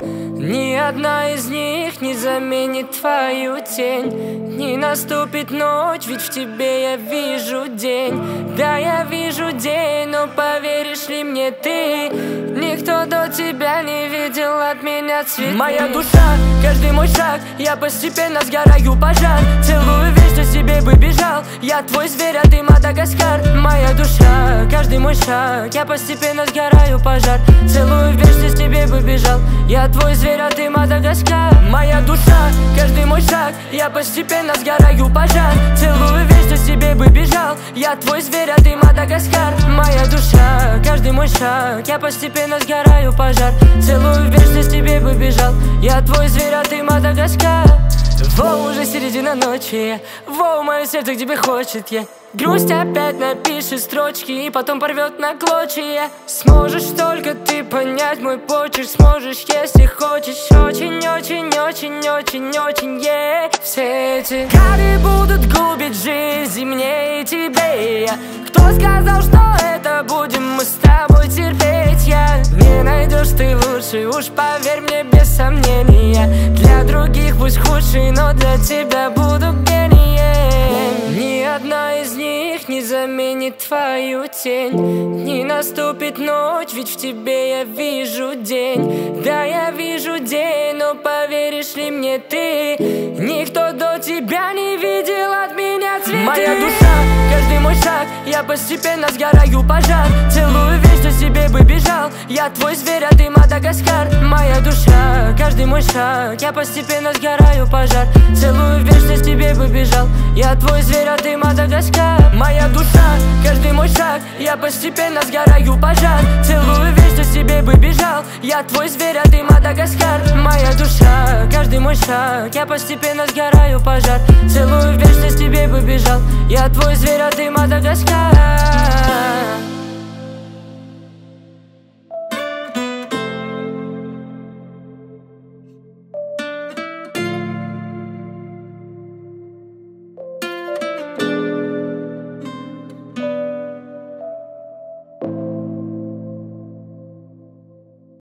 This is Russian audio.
Ни одна из них не заменит твою тень. Не наступит ночь, ведь в тебе я вижу день. Да, я вижу день, но поверишь ли мне ты, никто до тебя не видел от меня цветы. Моя душа, каждый мой шаг, я постепенно сгораю пожар. Целую вечность, тебе бы бежал, я твой зверь, а ты Мадагаскар. Моя душа, каждый мой шаг, я постепенно сгораю пожар. Целую вечность, тебе бы бежал, я твой зверь, а ты Мадагаскар. Моя душа, каждый мой шаг, я постепенно сгораю пожар. Целую вечность, тебе бы бежал, я твой зверь, а ты Мадагаскар. Моя душа, каждый мой шаг, я постепенно сгораю пожар. Целую вечность, тебе бы бежал, я твой зверь, а ты Мадагаскар. Воу, уже середина ночи, воу, мое сердце к тебе хочет, грусть опять напишет строчки и потом порвет на клочья. Сможешь только ты понять мой почерк, сможешь, если хочешь. Очень-очень-очень-очень-очень, Все эти кары будут губить жизнь мне и тебе. Кто сказал, что это будем мы с тобой терпеть? Не найдешь ты лучше, уж поверь мне без сомнения. Для других пусть худший, но для тебя буду гением. Ни одна из них не заменит твою тень. Не наступит ночь, ведь в тебе я вижу день. Да, я вижу день, но поверишь ли мне ты, никто до тебя не видел от меня цветы. Моя душа, каждый мой шаг, я постепенно сгораю пожар. Целую вечность, тебе бы бежал, я твой зверь, а ты Мадагаскар. Моя душа, каждый мой шаг, я постепенно сгораю пожар. Целую вечность, тебе бы бежал, я твой зверь, а ты Мадагаскар. Моя душа, каждый мой шаг, я постепенно сгораю пожар. Целую вечность, тебе бы бежал, я твой зверь, а ты Мадагаскар. Моя душа, каждый мой шаг, я постепенно сгораю пожар. Целую вечность, тебе бы бежал, я твой зверь, а ты Мадагаскар.